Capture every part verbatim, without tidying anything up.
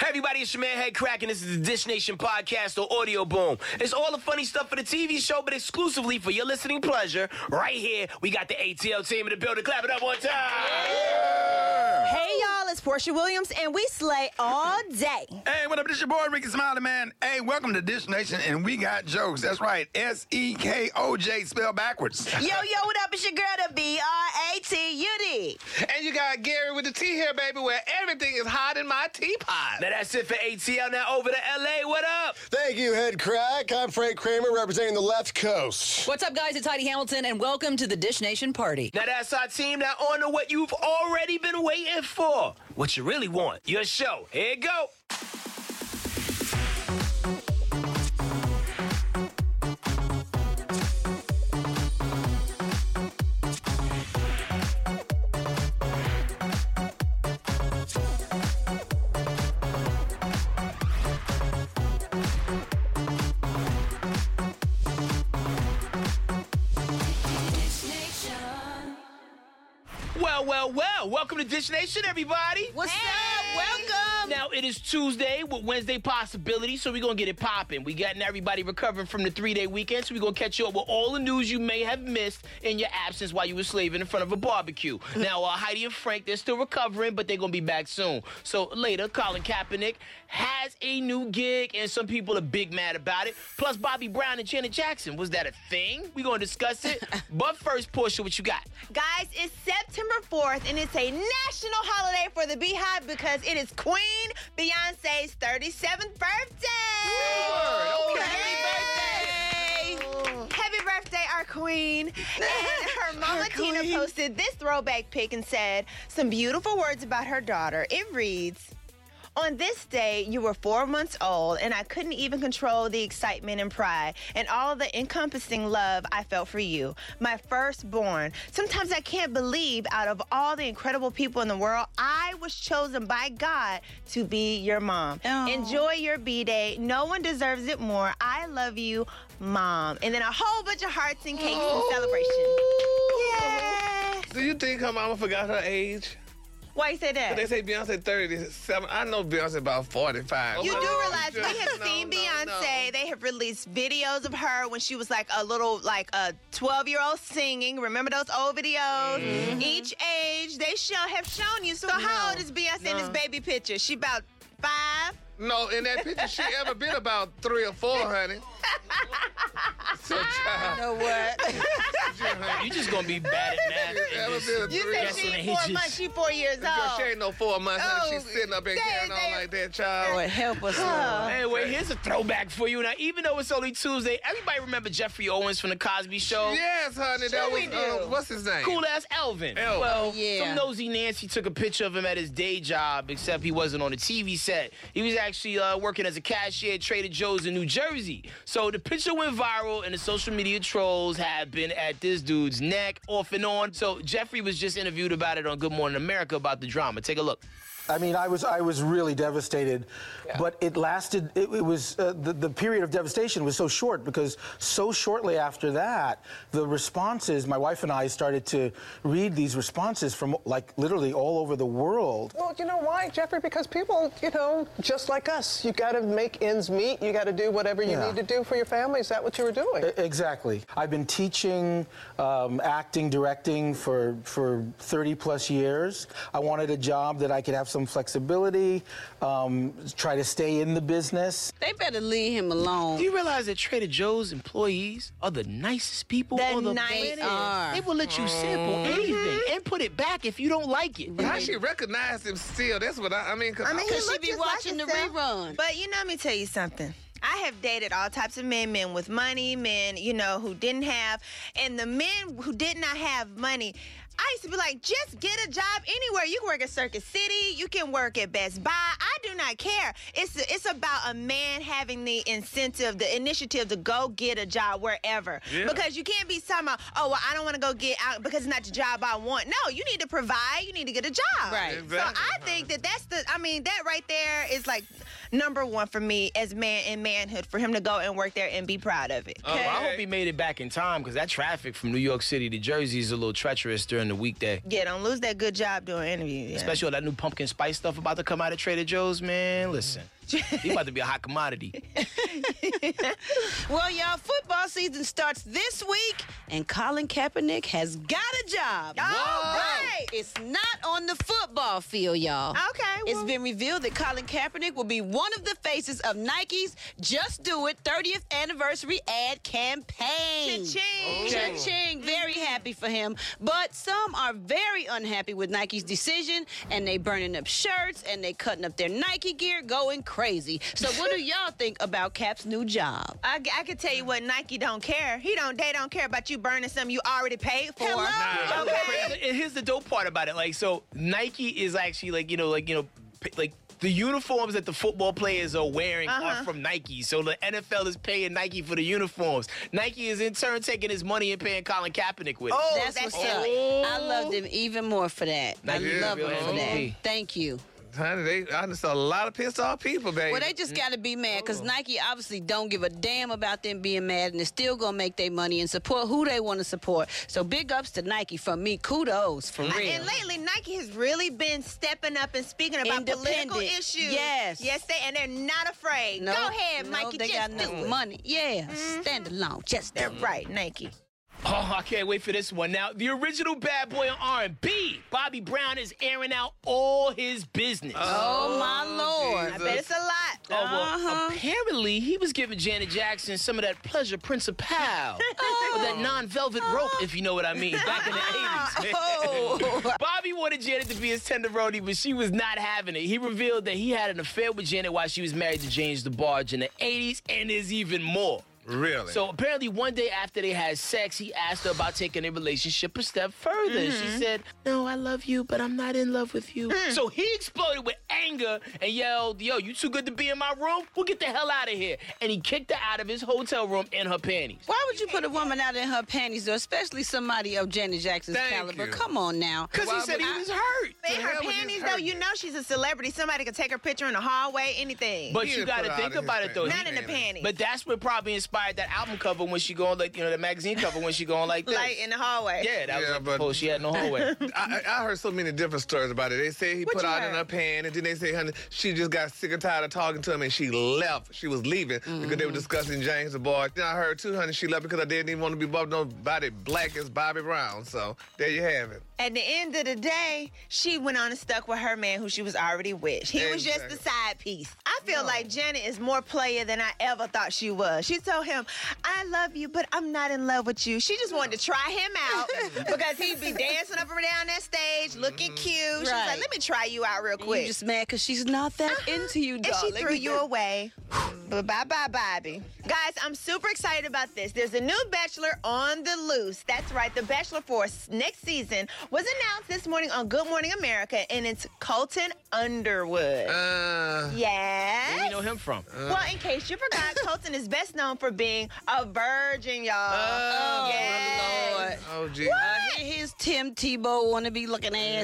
Hey everybody, it's your man Head Crack, and this is the Dish Nation podcast or Audio Boom. It's all the funny stuff for the T V show, but exclusively for your listening pleasure. Right here, we got the A T L team in the building. Clap it up one time. Yeah. Hey y'all, it's Portia Williams, and we slay all day. Hey, what up? This your boy Ricky Smiley, man. Hey, welcome to Dish Nation, and we got jokes. That's right, S E K O J spelled backwards. Yo, yo, what up? It's your girl, the B R A T U D. And you got Gary with the T here, baby, where everything is hot in my teapot. Now that's it for A T L. Now over to L A. What up? Thank you, Head Crack. I'm Frank Kramer, representing the left coast. What's up, guys? It's Heidi Hamilton, and welcome to the Dish Nation party. Now that's our team. Now on to what you've already been waiting for. What you really want. Your show. Here you go. Well, well, well. Welcome to Dish Nation, everybody. What's Hey. up? Welcome. Now, it is Tuesday with Wednesday possibilities, so we're going to get it popping. We getting everybody recovering from the three-day weekend, so we're going to catch you up with all the news you may have missed in your absence while you were slaving in front of a barbecue. Now, uh, Heidi and Frank, they're still recovering, but they're going to be back soon. So later, Colin Kaepernick has a new gig, and some people are big mad about it. Plus, Bobby Brown and Janet Jackson. Was that a thing? We're going to discuss it. But first, Portia, what you got? Guys, it's September fourth, and it's a national holiday for the Beehive because it is Queen Beyonce's thirty-seventh birthday. Word, okay. Happy birthday. Happy birthday, our queen. And her mama Tina posted this throwback pic and said some beautiful words about her daughter. It reads, "On this day, you were four months old, and I couldn't even control the excitement and pride and all the encompassing love I felt for you, my firstborn. Sometimes I can't believe out of all the incredible people in the world, I was chosen by God to be your mom. Oh. Enjoy your B-Day. No one deserves it more. I love you, Mom." And then a whole bunch of hearts and cakes in celebration. Yes. Do you think her mama forgot her age? Why you say that? They say Beyonce thirty-seven. I know Beyonce about forty-five. You do Oh, realize we have no, seen no, Beyonce. no. They have released videos of her when she was like a little, like a twelve-year-old singing. Remember those old videos? Mm-hmm. Each age, they show have shown you. So how old is Beyonce in this baby picture? She about five? No, in that picture, she ever been about three or four, honey. So, child. know what? You just going to be bad at math. Ever and just- been a You three said or she Guessing ain't four ages. months. She four years Girl, she old. ain't no four months, honey. Oh, She's sitting up and they- carrying they- on like that, child. Lord, help us, Oh. Anyway, here's a throwback for you. Now, even though it's only Tuesday, everybody remember Jeffrey Owens from The Cosby Show? Yes, honey. That Sure was, we do. uh, what's his name? Cool ass Elvin. Elvin. Well, Yeah. some nosy Nancy took a picture of him at his day job, except he wasn't on the T V set. He was actually uh, working as a cashier at Trader Joe's in New Jersey. So the picture went viral, and the social media trolls have been at this dude's neck off and on. So Jeffrey was just interviewed about it on Good Morning America about the drama. Take a look. I mean, I was I was really devastated, but it lasted. It, it was uh, the the period of devastation was so short because so shortly after that, the responses. My wife and I started to read these responses from like literally all over the world. Well, you know why, Jeffrey? Because people, you know, just like us, you got to make ends meet. You got to do whatever you Yeah. need to do for your family. Is that what you were doing? E- Exactly. I've been teaching, um, acting, directing for for thirty plus years. I wanted a job that I could have some flexibility, um, try to stay in the business. They better leave him alone. Do you realize that Trader Joe's employees are the nicest people The on the nicest. planet? are. They will let you sample anything and put it back if you don't like it. How she recognized him still? That's what I, I mean. Cause I mean, I, he Because she looked be just like watching the himself. rerun. But you know, let me tell you something. I have dated all types of men, men with money, men, you know, who didn't have, and the men who did not have money, I used to be like, just get a job anywhere. You can work at Circuit City. You can work at Best Buy. I do not care. It's it's about a man having the incentive, the initiative to go get a job wherever. Yeah. Because you can't be talking about, oh, well, I don't want to go get out because it's not the job I want. No, you need to provide. You need to get a job. Right. So Exactly. I think that that's the, I mean, that right there is like number one for me as man in manhood for him to go and work there and be proud of it. Oh, I hope he made it back in time because that traffic from New York City to Jersey is a little treacherous during the weekday. Yeah, don't lose that good job doing interviews. Yeah. Especially all that new pumpkin spice stuff about to come out of Trader Joe's, man. Listen, he about to be a hot commodity. Well, y'all, football season starts this week, and Colin Kaepernick has got a job. All right. It's not on the football field, y'all. Okay, It's well- been revealed that Colin Kaepernick will be one of the faces of Nike's Just Do It thirtieth anniversary ad campaign. Cha-ching. Cha-ching. Very happy for him. But some are very unhappy with Nike's decision, and they burning up shirts, and they cutting up their Nike gear, going crazy. So what do y'all think about Cap's new job? I, I can tell you what, Nike don't care. He don't. They don't care about you burning something you already paid for. Hello? Nah, Okay. and here's the dope part about it. Like, so Nike is actually like, you know, like, you know, p- like the uniforms that the football players are wearing Uh-huh. are from Nike. So the N F L is paying Nike for the uniforms. Nike is in turn taking his money and paying Colin Kaepernick with it. Oh, That's, that's what's it. up. I loved him even more for that. I Nike is love him real for that. M V P. Thank you. Honey, they, I just saw a lot of pissed off people, baby. Well, they just got to be mad because Nike obviously don't give a damn about them being mad, and they're still going to make their money and support who they want to support. So big ups to Nike from me. Kudos, for real. And lately, Nike has really been stepping up and speaking about political Independent. issues. Yes. Yes, they and they're not afraid. No, Go ahead, no, Mikey. they just got do enough it. money. Yeah, stand alone. Just do They're it. right, Nike. Oh, I can't wait for this one. Now, the original bad boy on R and B, Bobby Brown, is airing out all his business. Oh, my Lord. I bet it's a lot. Oh, well, Uh-huh. apparently he was giving Janet Jackson some of that pleasure principal, or that non-velvet rope, if you know what I mean, back in the eighties. Oh. Bobby wanted Janet to be his tenderoni, but she was not having it. He revealed that he had an affair with Janet while she was married to James DeBarge in the eighties, and there's even more. Really? So apparently one day after they had sex, he asked her about taking their relationship a step further. Mm-hmm. She said, no, I love you, but I'm not in love with you. Mm. So he exploded with anger and yelled, yo, you too good to be in my room? Well, get the hell out of here. And he kicked her out of his hotel room in her panties. Why would you put a woman out in her panties, though, especially somebody of Janet Jackson's Thank caliber? you. Come on now. Because he Why said would he I- was hurt. In The her hell was panties, this though, hurt? you know she's a celebrity. Somebody could take her picture in the hallway, anything. But He you didn't got put to her think out of about his it, though. Not He- in the panties. But that's what probably inspired that album cover when she going like, you know, the magazine cover when she going like this. like in the hallway. Yeah, that was Yeah, like but- before she had no hallway. I, I I heard so many different stories about it. They say he What put you out in heard? her pan, and then they say, honey, she just got sick and tired of talking to him, and she left. She was leaving because they were discussing James the boy. Then I heard too, honey, she left because I didn't even want to be bothered nobody black as Bobby Brown. So there you have it. At the end of the day, she went on and stuck with her man who she was already with. He was just the Exactly. side piece. I feel like Janet is more player than I ever thought she was. She told him, I love you, but I'm not in love with you. She just wanted to try him out because he'd be dancing up and down that stage, looking cute. She was Right. like, let me try you out real You quick. just mad because she's not that into you, And darling. she threw you away. But bye-bye, Bobby. Guys, I'm super excited about this. There's a new Bachelor on the loose. That's right. The Bachelor for s- next season was announced this morning on Good Morning America, and it's Colton Underwood. Uh, Yes. Where you know him from? Well, in case you forgot, Colton is best known for being a virgin, y'all. Oh, yes. Lord. oh, gee. Uh, here- here's Tim Tebow wannabe looking ass.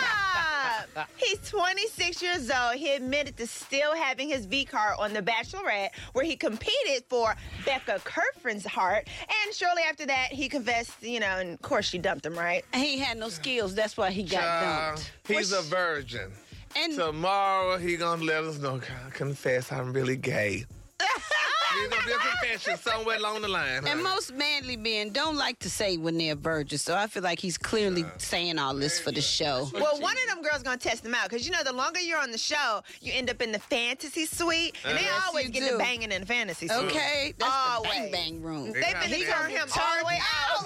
Stop! He's twenty-six years old. He admitted to still having his V card on The Bachelorette, where he competed for Becca Kerfrin's heart. And shortly after that, he confessed, you know, and of course she dumped him, right? He had no skills. That's why he got Child, dumped. he's a virgin. And Tomorrow he gonna let us know. I confess, I'm really gay. There's gonna be a confession somewhere along the line. And honey. most manly men don't like to say when they're virgins, so I feel like he's clearly saying all this for the show. Well, one of them girls gonna test him out because you know the longer you're on the show, you end up in the fantasy suite, and they Yes, always you get do. the banging in the fantasy suite. Okay, that's Always. the bang bang room. They finna turn him all the way out.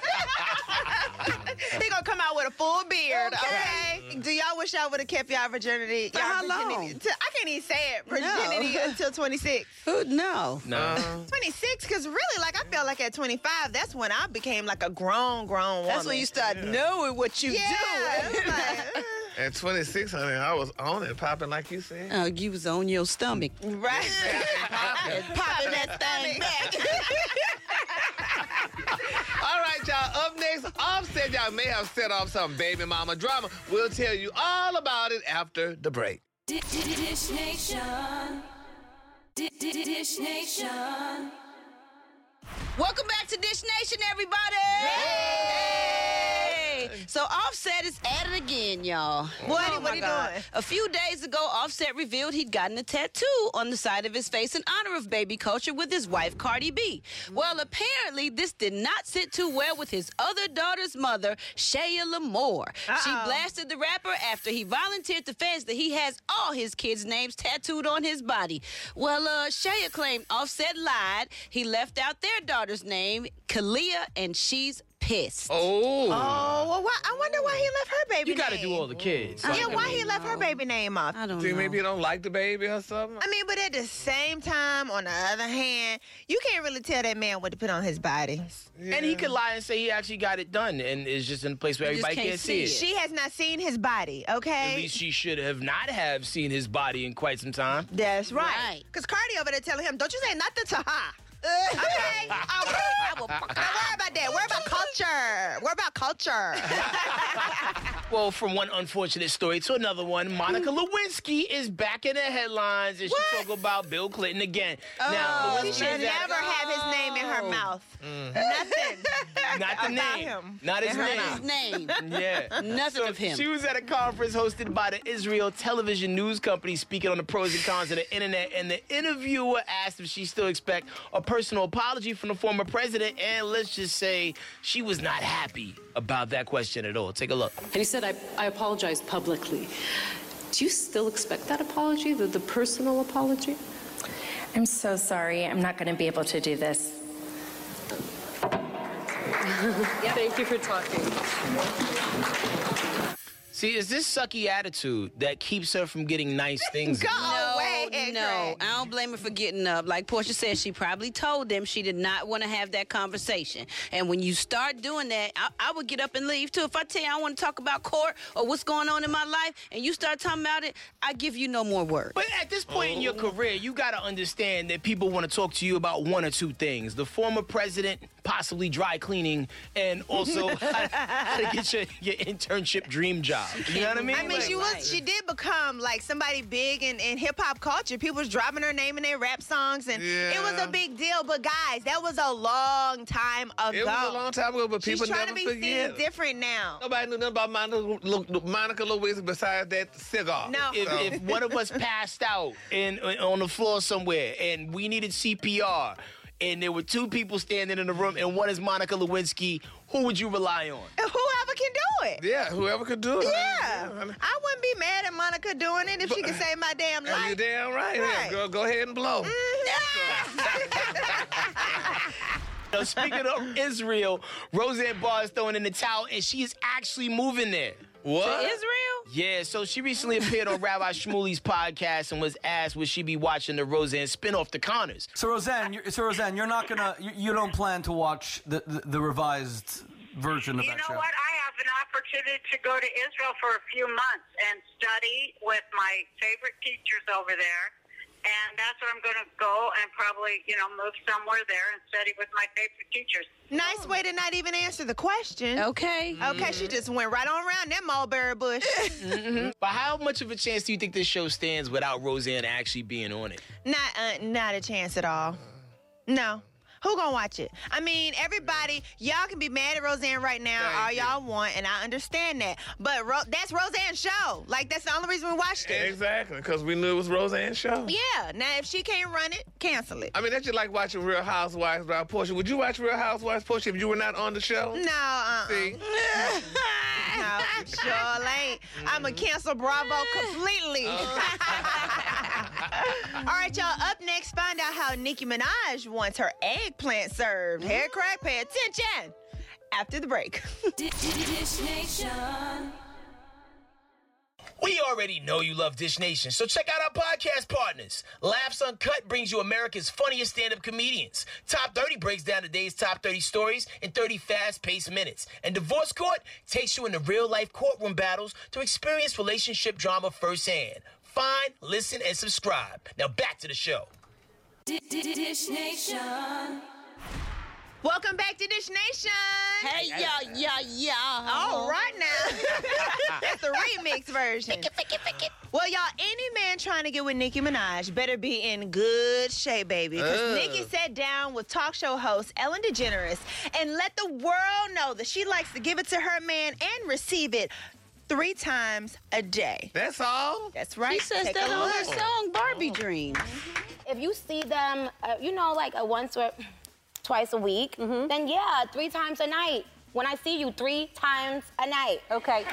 He gonna come out with a full beard, okay? Do y'all wish y'all would have kept y'all virginity? For y'all how virginity long? till- I can't even say it. Virginity No. until twenty-six. Who no? No. twenty-six, because really, like, I felt like at twenty-five, that's when I became like a grown, grown woman. That's when you start knowing what you Yeah. do. it was like, uh, At twenty-six, honey, I was on it, popping like you said. Oh, you was on your stomach. right. Popping that thing back. All right, y'all. Up next, Offset. Y'all may have set off some baby mama drama. We'll tell you all about it after the break. Dish Nation. Dish Nation. Welcome back to Dish Nation, everybody. Hey! So Offset is at it again, y'all. What, Oh, what my he God. doing? A few days ago, Offset revealed he'd gotten a tattoo on the side of his face in honor of baby culture with his wife, Cardi B. Well, apparently, this did not sit too well with his other daughter's mother, Shaya Lamore. She Uh-oh. blasted the rapper after he volunteered to fans that he has all his kids' names tattooed on his body. Well, uh, Shaya claimed Offset lied. He left out their daughter's name, Kalia, and she's pissed. Oh. Oh, well, why, I wonder why he left her baby You got to name. do all the kids. Yeah, why he left her baby name off? I don't See, know. maybe you don't like the baby or something? I mean, but at the same time, on the other hand, you can't really tell that man what to put on his body. And he could lie and say he actually got it done and is just in a place where You just everybody can't can't see it. see She has not seen his body, okay? At least she should have not have seen his body in quite some time. That's right. Right. Because Cardi over there telling him, don't you say nothing to her. Okay? I'll, I will, don't worry about that. Worry about culture. Worry about culture. Well, from one unfortunate story to another one, Monica Lewinsky is back in the headlines and she What? talk about Bill Clinton again. Oh, now, She Lewinsky should is at- never have his name in her mouth. Nothing. not the about name, him. not his In her name. His name. Yeah. Nothing So of him. She was at a conference hosted by the Israel television news company speaking on the pros and cons of the internet, and the interviewer asked if she still expect a personal apology from the former president, and let's just say she was not happy about that question at all. Take a look. And he said, I, I apologize publicly. Do you still expect that apology, the, the personal apology? I'm so sorry. I'm not going to be able to do this. Thank you for talking. See, it's this sucky attitude that keeps her from getting nice things. Go No, away, no. Craig. I don't blame her for getting up. Like Portia said, she probably told them she did not want to have that conversation. And when you start doing that, I, I would get up and leave too. If I tell you I want to talk about court or what's going on in my life, and you start talking about it, I give you no more words. But at this point in your career, you got to understand that people want to talk to you about one or two things. The former president, possibly dry cleaning, and also how, how to get your, your internship dream job. You know what I mean? I mean, Like- she was. She did become like somebody big in, in hip hop culture. People was dropping her name in their rap songs, and it was Yeah. a big deal. But guys, that was a long time ago. It was a long time ago, but She's people trying never to be forget. seen different now. Nobody knew nothing about Monica, Lu- Monica Lewinsky besides that cigar. No. If, So- if one of us passed out in, on the floor somewhere and we needed C P R, and there were two people standing in the room, and one is Monica Lewinsky, who would you rely on? Whoever can do it. Yeah, whoever could do it. Yeah. I wouldn't be mad at Monica doing it if she could save my damn And you life. damn right. Right. Yeah, girl, go ahead and blow. Now, speaking of Israel, Roseanne Barr is throwing in the towel, and she is actually moving there. What? Israel? Yeah, so she recently appeared on Rabbi Shmuley's podcast and was asked would she be watching the Roseanne spinoff, The Connors. So Roseanne, you're, so Roseanne, you're not gonna, you, you don't plan to watch the, the, the revised version of You that know show. what? I have an opportunity to go to Israel for a few months and study with my favorite teachers over there. And that's where I'm going to go and probably, you know, move somewhere there and study with my favorite teachers. Nice way to not even answer the question. Okay. Okay, she just went right on around that mulberry bush. Mm-hmm. But how much of a chance do you think this show stands without Roseanne actually being on it? Not, uh, not a chance at all. No. Who gonna watch it? I mean, everybody, y'all can be mad at Roseanne right now Thank all you. y'all want, and I understand that. But Ro- that's Roseanne's show. Like, that's the only reason we watched it. Exactly, because we knew it was Roseanne's show. Yeah. Now, if she can't run it, cancel it. I mean, that's just like watching Real Housewives by Portia. Would you watch Real Housewives, Portia, if you were not on the show? No, uh-uh. See? No, sure ain't. I'ma cancel Bravo completely. All right, y'all. Up next, find out how Nicki Minaj wants her eggplant served. Hair crack, pay attention. After the break. Dish Nation. We already know you love Dish Nation, so check out our podcast partners. Laughs Uncut brings you America's funniest stand-up comedians. Top thirty breaks down the day's top thirty stories in thirty fast-paced minutes. And Divorce Court takes you into real-life courtroom battles to experience relationship drama firsthand. Find, listen, and subscribe. Now back to the show. Dish Nation. Welcome back to Dish Nation. Hey, yeah, yeah, yeah. All right now. That's the remix version. Well, y'all, any man trying to get with Nicki Minaj better be in good shape, baby. Because Ugh. Nicki sat down with talk show host Ellen DeGeneres and let the world know that she likes to give it to her man and receive it three times a day. That's all? That's right. She says Take that a on look. her song, Barbie Dreams. If you see them, uh, you know, like a once or twice a week, then yeah, three times a night. When I see you three times a night. Okay.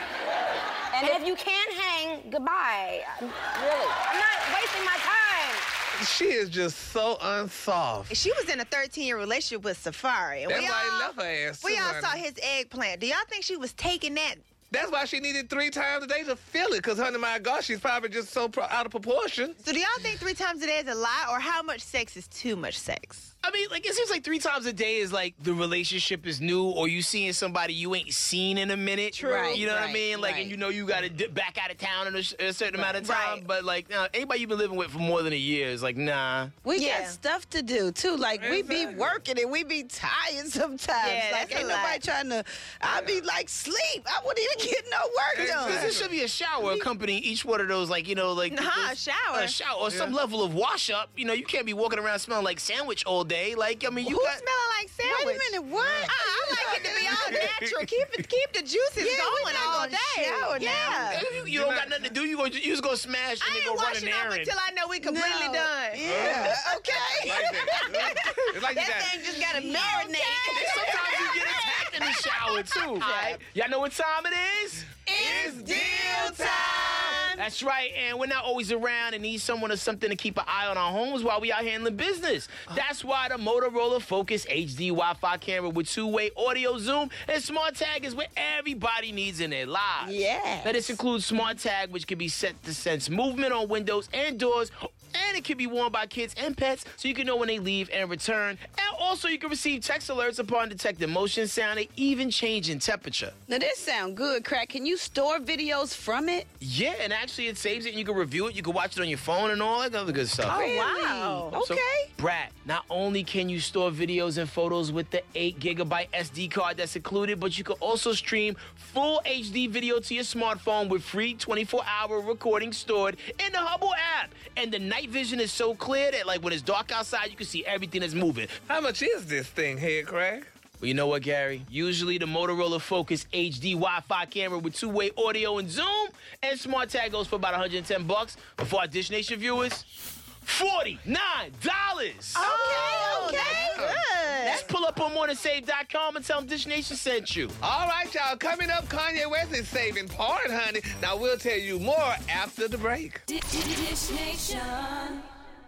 And if you can't hang, goodbye. I'm- Really. I'm not wasting my time. She is just so unsoft. She was in a thirteen-year relationship with Safari. And That's we why all, he left her ass, We too, all honey. saw his eggplant. Do y'all think she was taking that? That's why she needed three times a day to feel it, because, honey, my gosh, she's probably just so pro- out of proportion. So do y'all think three times a day is a lot, or how much sex is too much sex? I mean, like, it seems like three times a day is like the relationship is new, or you seeing somebody you ain't seen in a minute. True. Right, You know what I right, mean? Like, right. and you know you got to dip back out of town in a, sh- a certain amount of time. Right. But, like, nah, anybody you've been living with for more than a year is like, nah. We Yeah. got stuff to do, too. Like, we be Exactly. working and we be tired sometimes. Yeah, like, that's a ain't lot. nobody trying to, I be like, sleep. I wouldn't even get no work done. There should be a shower accompanying each one of those, like, you know, like... Nah, this- shower. A shower, or some Yeah. level of wash-up. You know, you can't be walking around smelling like sandwich all day. Like, I mean, you Who's got... smelling like sandwich? Wait a minute, what? Uh, I like it to be all natural. Keep it, keep the juices Yeah, we going not all gonna day. shower now. yeah. If you, you don't got nothing to do, you, go, you just go smash and I then ain't go run washing an up errand. until I know we completely No. done. Yeah, okay. Like that. It's like you That got- thing just gotta marinate. Sometimes you get attacked in the shower, too. Right? Y'all know what time it is? It's deal time. That's right, and we're not always around and need someone or something to keep an eye on our homes while we out handling business. That's why the Motorola Focus H D Wi-Fi camera with two-way audio zoom and Smart Tag is what everybody needs in their lives. Yes. Now, this includes Smart Tag, which can be set to sense movement on windows and doors, and it can be worn by kids and pets, so you can know when they leave and return. And also, you can receive text alerts upon detecting motion, sound, and even change in temperature. Now, this sound good, Crack. Can you store videos from it? Yeah, and actually it saves it and you can review it. You can watch it on your phone and all that other good stuff. Really? wow. Okay. So, Brat, not only can you store videos and photos with the eight gigabyte S D card that's included, but you can also stream full H D video to your smartphone with free twenty-four hour recording stored in the Hubble app. And the night vision is so clear that, like, when it's dark outside, you can see everything that's moving. How much is this thing, Head Crack? Well, you know what, Gary? Usually the Motorola Focus H D Wi-Fi camera with two-way audio and zoom and Smart Tag goes for about one hundred ten bucks. But for our Dish Nation viewers, forty-nine dollars. Okay, okay, good. Just pull up on morning save dot com and tell them Dish Nation sent you. All right, y'all. Coming up, Kanye West is saving porn, honey. Now, we'll tell you more after the break. Dish Nation.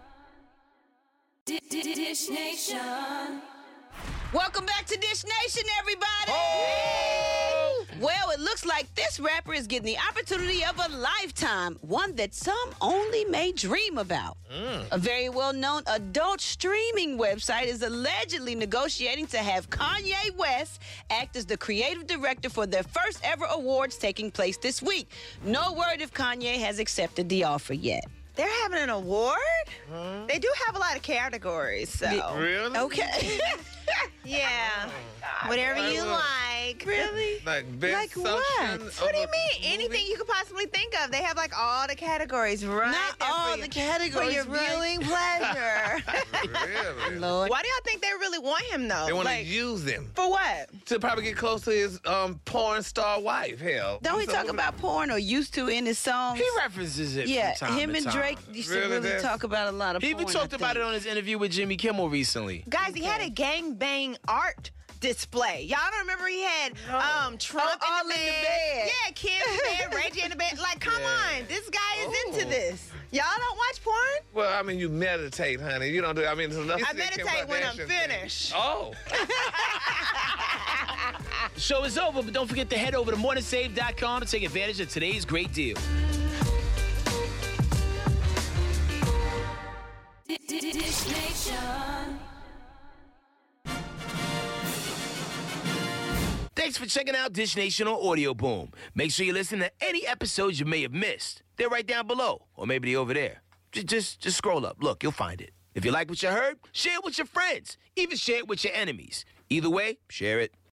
Dish Nation. Welcome back to Dish Nation, everybody. Well, it looks like this rapper is getting the opportunity of a lifetime, one that some only may dream about. A very well-known adult streaming website is allegedly negotiating to have Kanye West act as the creative director for their first ever awards taking place this week. No word if Kanye has accepted the offer yet. They're having an award? They do have a lot of categories, so. Really? Okay. Yeah. Whatever you like. Really? Like best Like suction what? of What do you a mean? movie? Anything you could possibly think of. They have like all the categories right Not there for all you- the categories, For your right. viewing pleasure. Really? Lord. Why do y'all think they really want him though? They want to like, use him for what? to probably get close to his um, porn star wife. Hell. Don't he So talk what- about porn or used to in his songs? He references it Yeah, from time him to and time. Drake used to Really, really that's- talk about a lot of He porn. even talked I about it think. on his interview with Jimmy Kimmel recently. Guys, he had a gangbang art display. Y'all don't remember he had um Trump Oh, all in, the in the bed. bed. Yeah, Kim in the bed, Ray J in the bed. Like, come Yeah. on. This guy is Oh. into this. Y'all don't watch porn? Well, I mean, you meditate, honey. You don't do. I mean, there's enough. I meditate when I'm finished. Oh. Show is over, but don't forget to head over to morning save dot com to take advantage of today's great deal. Dish Nation. Thanks for checking out Dish Nation on Audio Boom. Make sure you listen to any episodes you may have missed. They're right down below, or maybe they're over there. Just, just, just scroll up. Look, you'll find it. If you like what you heard, share it with your friends. Even share it with your enemies. Either way, share it.